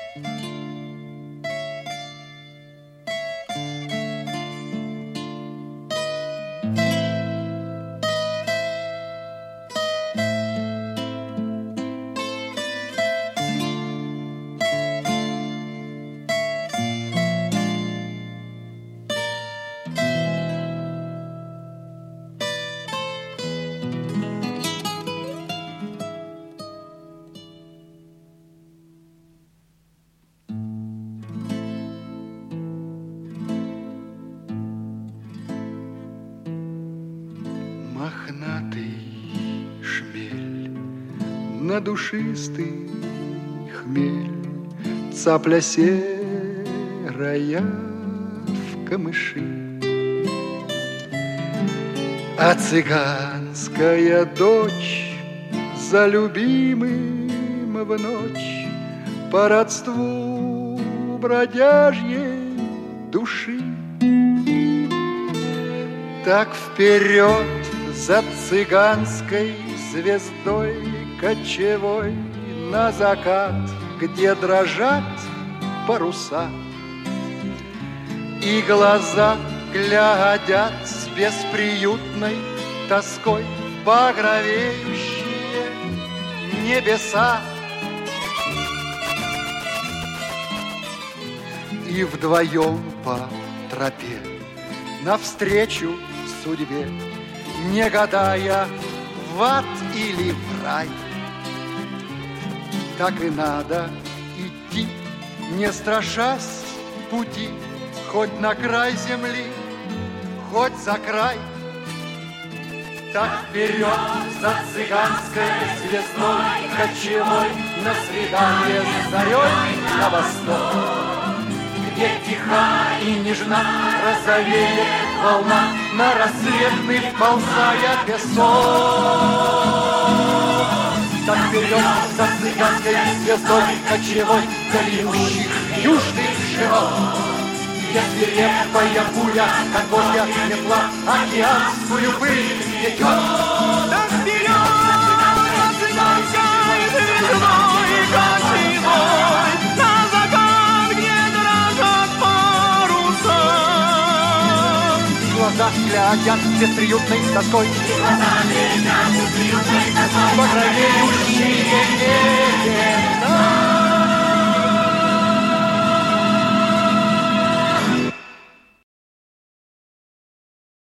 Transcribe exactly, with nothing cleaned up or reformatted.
Мохнатый шмель, на душистый хмель, цапля серая в камыши. А цыганская дочь за любимым в ночь по родству бродяжьей души. Так вперед за цыганской звездой кочевой на закат, где дрожат паруса, и глаза глядят с бесприютной тоской в багровеющие небеса. И вдвоем по тропе навстречу судьбе, не гадая, в ад или в рай, так и надо идти, не страшась пути, хоть на край земли, хоть за край. Так вперед за цыганской звездой кочевой на свидание с зарей на восток, где тиха и нежна розовеет волна, на рассветный вползая песок. Так вперед за цыганской звездой кочевой дающих южных широт, где свирепая буря, как божья метла, океанскую пыль метет. Так вперед за цыганской звездой кочевой на закат, где дрожат паруса. Глаза глядят бесприютной тоской, Глаза глядят бесприютной тоской, багровеющие небеса.